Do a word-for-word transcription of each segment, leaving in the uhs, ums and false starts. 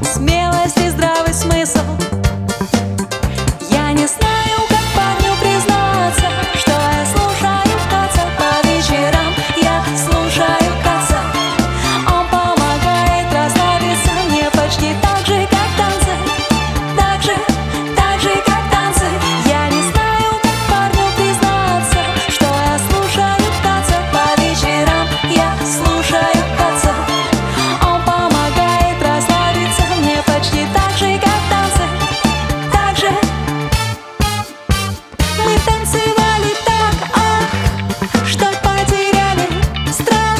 смелость и здравый смысл. Я не знаю, как парню признаться, что я слушаю Каца по вечерам. Я слушаю Каца. Он помогает расслабиться мне почти так же, как танцы. Так же, так же, как танцы. Я не знаю, как парню признаться, что я слушаю Каца по вечерам. Я слушаю Каца. Он помогает расслабиться мне почти так же, как танцы. Так же. Мы танцевали так, ах, что потеряли страх.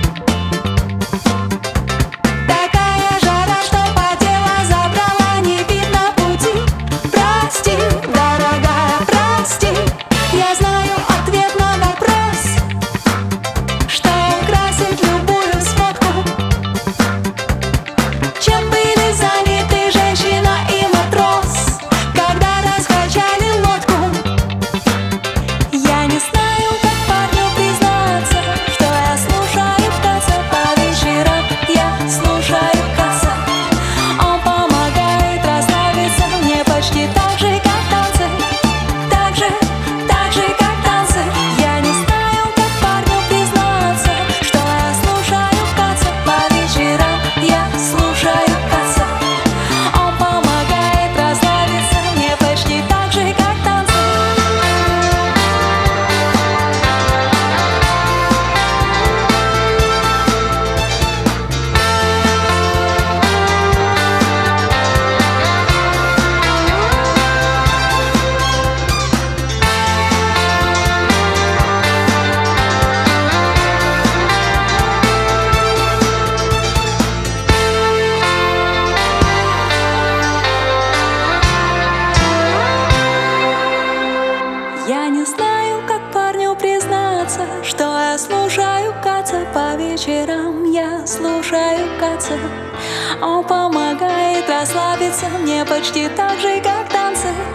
Такая жара, что по телу забрала, не видно пути. Прости, дорогая, прости. Я знаю ответ на вопрос, что украсит любую сфотку. Чем были заняты женщина и матрос, когда раскачали лодку? Я не знаю, как парню признаться, что я слушаю Каца по вечерам. Я слушаю Каца. Он помогает расслабиться мне почти так же, как танцы. Так же, так же, как танцы. Я не знаю, как парню признаться, что я слушаю Каца по вечерам. Я слушаю Каца. Он помогает расслабиться мне почти так же, как танцы. Я не знаю, как парню признаться, что я слушаю Каца по вечерам. Я слушаю Каца. Он помогает расслабиться мне почти так же, как танцы.